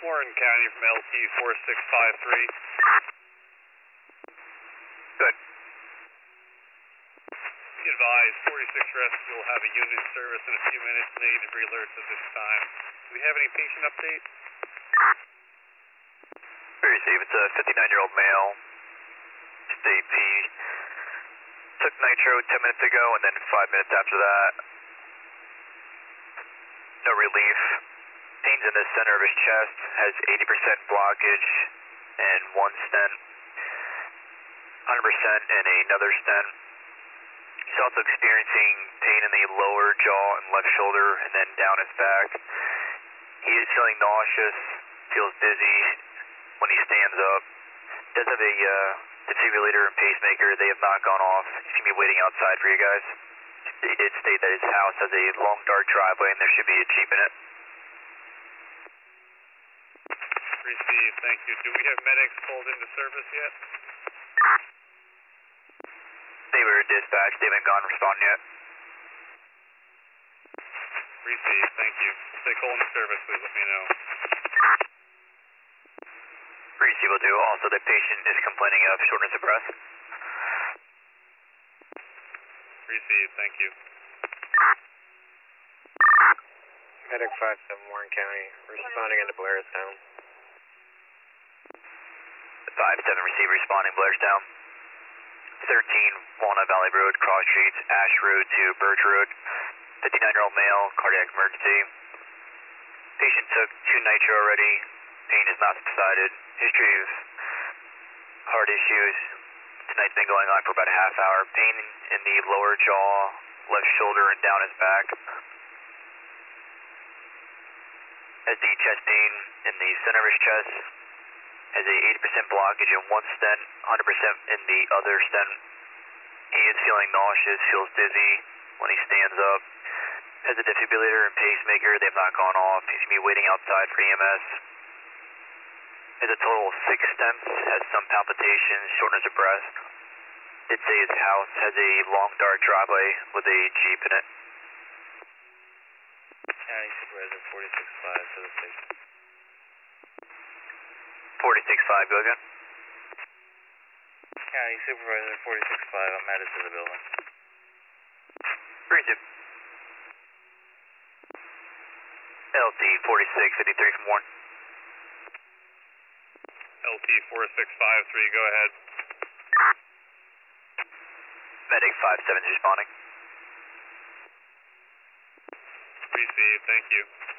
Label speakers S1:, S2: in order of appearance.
S1: Warren County from LT 4653.
S2: Good.
S1: Be advised, 46 Rest will have a unit service in a few minutes. Negative alerts at this time. Do we have any patient updates?
S2: We receive. It's a 59-year-old male. State P. Took nitro 10 minutes ago and then 5 minutes after that. No relief. Pains in the center of his chest. Has 80% blockage and one stent. 100% in another stent. He's also experiencing pain in the lower jaw and left shoulder and then down his back. He is feeling nauseous, feels dizzy when he stands up. Does have a defibrillator and pacemaker. They have not gone off. He's going to be waiting outside for you guys. They did state that his house has a long, dark driveway and there should be a Jeep in it.
S1: Received, thank you. Do we have medics pulled into service yet?
S2: They were dispatched. They haven't gone to respond yet.
S1: Received, thank you. Stay cold into service, please let me know.
S2: Receive will do. Also, the patient is complaining of shortness of breath.
S1: Received, thank you.
S3: Medic 57 Warren County, responding into Blairstown.
S2: 5-7 receive responding Blairstown. 13 Walnut Valley Road, cross streets, Ash Road to Birch Road. 59-year-old male, cardiac emergency. Patient took 2 nitro already. Pain has not subsided. History of heart issues. Tonight's been going on for about a half hour. Pain in the lower jaw, left shoulder, and down his back. Has the chest pain in the center of his chest. Has a 80% blockage in one stent, 100% in the other stent. He is feeling nauseous, feels dizzy when he stands up. Has a defibrillator and pacemaker. They have not gone off. He's going to be waiting outside for EMS. Has a total of 6 stents. Has some palpitations, shortness of breath. Did say his house has a long, dark driveway with a Jeep in it.
S3: County Supervisor 46-5 to the station.
S2: 46-5, go again.
S3: County Supervisor 46-5, I'm added to the building.
S2: Receive. LT 4653 from Warren.
S1: LT 4653, go ahead.
S2: Medic 57 is responding.
S1: Received, thank you.